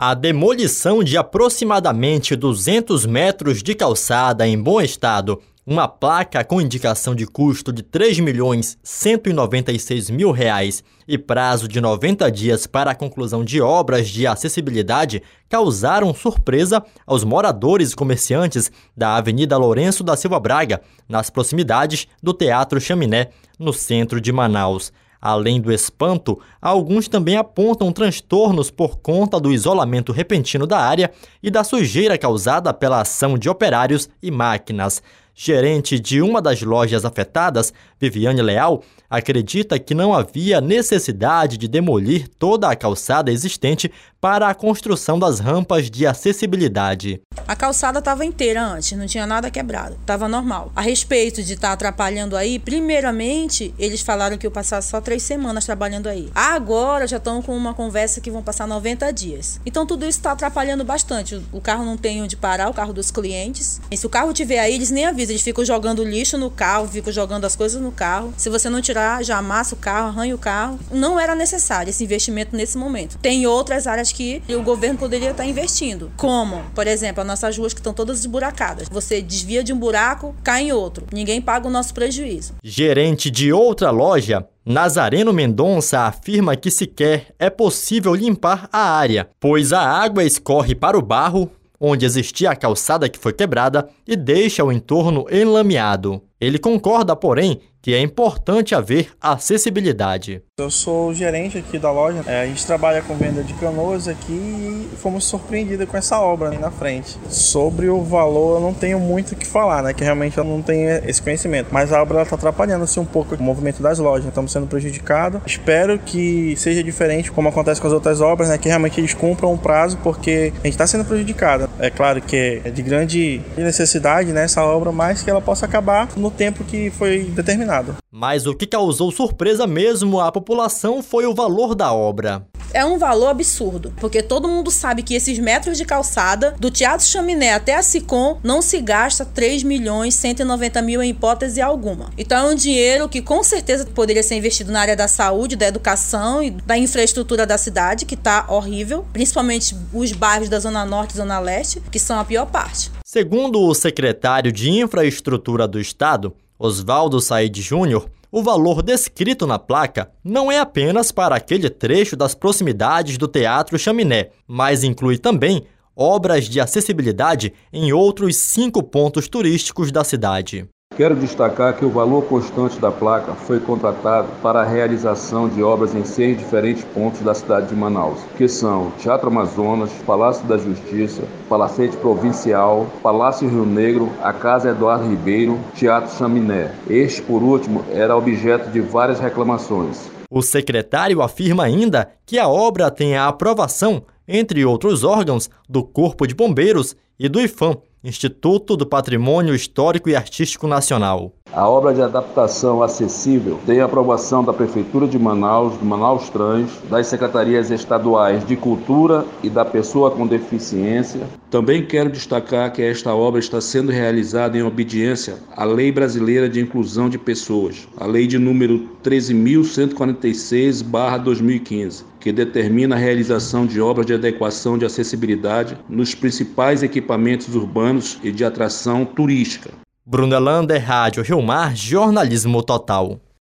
A demolição de aproximadamente 200 metros de calçada em bom estado, uma placa com indicação de custo de R$ 3.196.000 e prazo de 90 dias para a conclusão de obras de acessibilidade causaram surpresa aos moradores e comerciantes da Avenida Lourenço da Silva Braga, nas proximidades do Teatro Chaminé, no centro de Manaus. Além do espanto, alguns também apontam transtornos por conta do isolamento repentino da área e da sujeira causada pela ação de operários e máquinas. Gerente de uma das lojas afetadas, Viviane Leal, acredita que não havia necessidade de demolir toda a calçada existente para a construção das rampas de acessibilidade. A calçada estava inteira antes, não tinha nada quebrado, estava normal. A respeito de estar atrapalhando aí, primeiramente, eles falaram que eu passasse só 3 semanas trabalhando aí. Agora já estão com uma conversa que vão passar 90 dias. Então tudo isso está atrapalhando bastante. O carro não tem onde parar, o carro dos clientes. E se o carro estiver aí, eles nem avisam, eles ficam jogando lixo no carro, ficam jogando as coisas no carro. Se você não tirar, já amassa o carro, arranha o carro. Não era necessário esse investimento nesse momento. Tem outras áreas que o governo poderia estar investindo, como, por exemplo, as nossas ruas que estão todas esburacadas. Você desvia de um buraco, cai em outro. Ninguém paga o nosso prejuízo. Gerente de outra loja, Nazareno Mendonça, afirma que sequer é possível limpar a área, pois a água escorre para o barro, onde existia a calçada que foi quebrada, e deixa o entorno enlameado. Ele concorda, porém, que é importante haver acessibilidade. Eu sou o gerente aqui da loja, a gente trabalha com venda de canoas aqui e fomos surpreendidos com essa obra aí na frente. Sobre o valor eu não tenho muito o que falar, né, que realmente eu não tenho esse conhecimento, mas a obra está atrapalhando assim, um pouco o movimento das lojas, estamos sendo prejudicados. Espero que seja diferente como acontece com as outras obras, né, que realmente eles cumpram o prazo, porque a gente está sendo prejudicado. É claro que é de grande necessidade, né, essa obra, mas que ela possa acabar no tempo que foi determinado. Mas o que causou surpresa mesmo à população foi o valor da obra. É um valor absurdo, porque todo mundo sabe que esses metros de calçada, do Teatro Chaminé até a Sicom, não se gasta 3.190.000 em hipótese alguma. Então é um dinheiro que com certeza poderia ser investido na área da saúde, da educação e da infraestrutura da cidade, que está horrível, principalmente os bairros da Zona Norte e Zona Leste, que são a pior parte. Segundo o secretário de Infraestrutura do Estado, Oswaldo Said Júnior, o valor descrito na placa não é apenas para aquele trecho das proximidades do Teatro Chaminé, mas inclui também obras de acessibilidade em outros 5 pontos turísticos da cidade. Quero destacar que o valor constante da placa foi contratado para a realização de obras em 6 diferentes pontos da cidade de Manaus, que são Teatro Amazonas, Palácio da Justiça, Palacete Provincial, Palácio Rio Negro, a Casa Eduardo Ribeiro, Teatro Chaminé. Este, por último, era objeto de várias reclamações. O secretário afirma ainda que a obra tem a aprovação, entre outros órgãos, do Corpo de Bombeiros e do IPHAN, Instituto do Patrimônio Histórico e Artístico Nacional. A obra de adaptação acessível tem a aprovação da Prefeitura de Manaus, do Manaus Trans, das Secretarias Estaduais de Cultura e da Pessoa com Deficiência. Também quero destacar que esta obra está sendo realizada em obediência à Lei Brasileira de Inclusão de Pessoas, a Lei de número 13.146/2015, que determina a realização de obras de adequação de acessibilidade nos principais equipamentos urbanos e de atração turística. Brunelander, Rádio Rio Mar, Jornalismo Total.